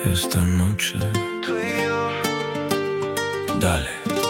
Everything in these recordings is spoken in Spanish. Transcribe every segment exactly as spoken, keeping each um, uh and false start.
esta noche. Dale.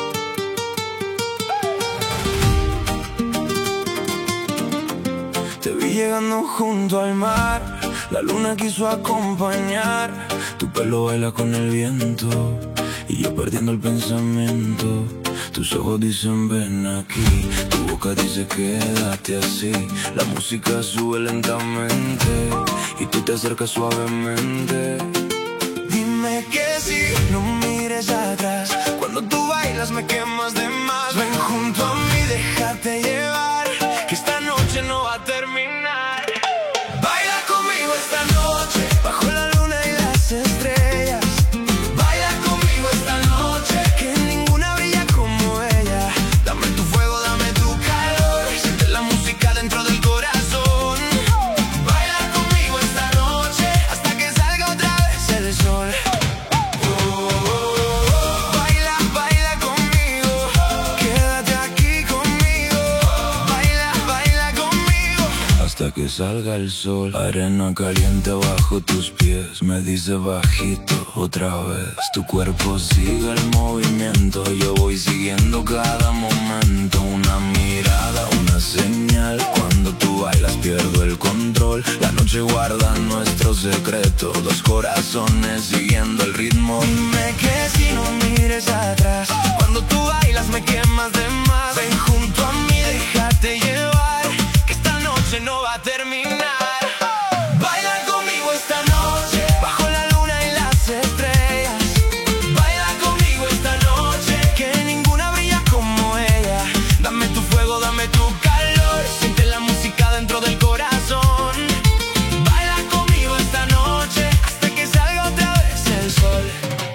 Te vi llegando junto al mar, la luna quiso acompañar. Tu pelo baila con el viento y yo perdiendo el pensamiento. Tus ojos dicen ven aquí, tu boca dice quédate así. La música sube lentamente y tú te acercas suavemente. Dime que sí, no mires atrás. Cuando tú bailas me quemas de más. Ven junto a mí, déjate llevar, que esta noche no va a terminar. Baila conmigo esta noche, bajo la luna y las estrellas. Baila conmigo esta noche, que ninguna brilla como ella. Dame tu fuego, dame tu calor, siente la música dentro del corazón. Baila conmigo esta noche, hasta que salga otra vez el sol. Oh, oh, oh. Baila, baila conmigo, quédate aquí conmigo. Baila, baila conmigo, hasta que salga el sol. Arena caliente bajo tus pies, me dice bajito otra vez. Tu cuerpo sigue el movimiento, yo voy siguiendo cada momento. Una mirada, una señal, cuando tú bailas pierdo el control. La noche guarda nuestro secreto, dos corazones siguiendo el ritmo. Dime que si no mires atrás, cuando tú bailas me quemas de más. Ven junto a mí, déjate llevar, que esta noche no va a terminar. Baila conmigo esta noche, bajo la luna y las estrellas. Baila conmigo esta noche, que ninguna brilla como ella. Dame tu fuego, dame tu calor, siente la música dentro del corazón. Baila conmigo esta noche, hasta que salga otra vez el sol.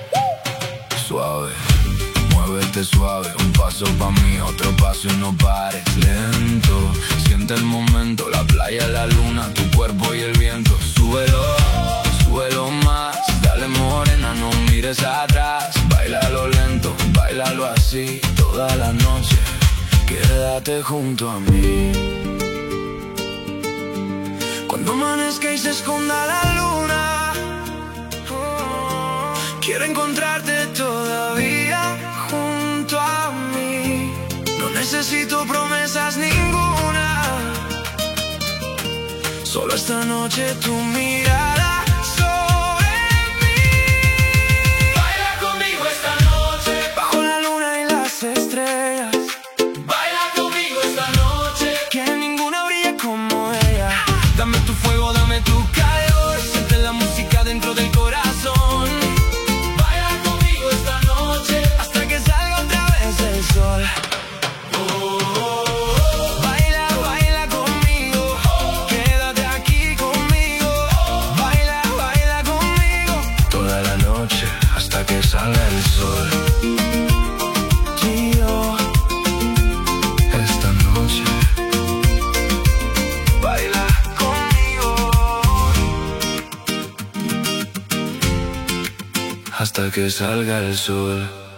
Suave, muévete suave, un paso pa' mí, otro paso y no pares. Lento, siente el momento, la playa, la luna, tu cuerpo y el viento. Súbelo, súbelo más, dale morena, no mires atrás. Báilalo lento, báilalo así, toda la noche, quédate junto a mí. Cuando amanezca y se esconda la luna, oh, quiero encontrarte todavía junto a mí. No necesito promesas ninguna, solo esta noche tu mirada sobre mí. Baila conmigo esta noche, bajo la luna y las estrellas. Baila conmigo esta noche, que ninguna brilla como ella. Dame tu fuego, dame tu calor, siente la música dentro del corazón. Baila conmigo esta noche, hasta que salga otra vez el sol. Hasta que salga el sol. Gio, esta noche baila conmigo, hasta que salga el sol.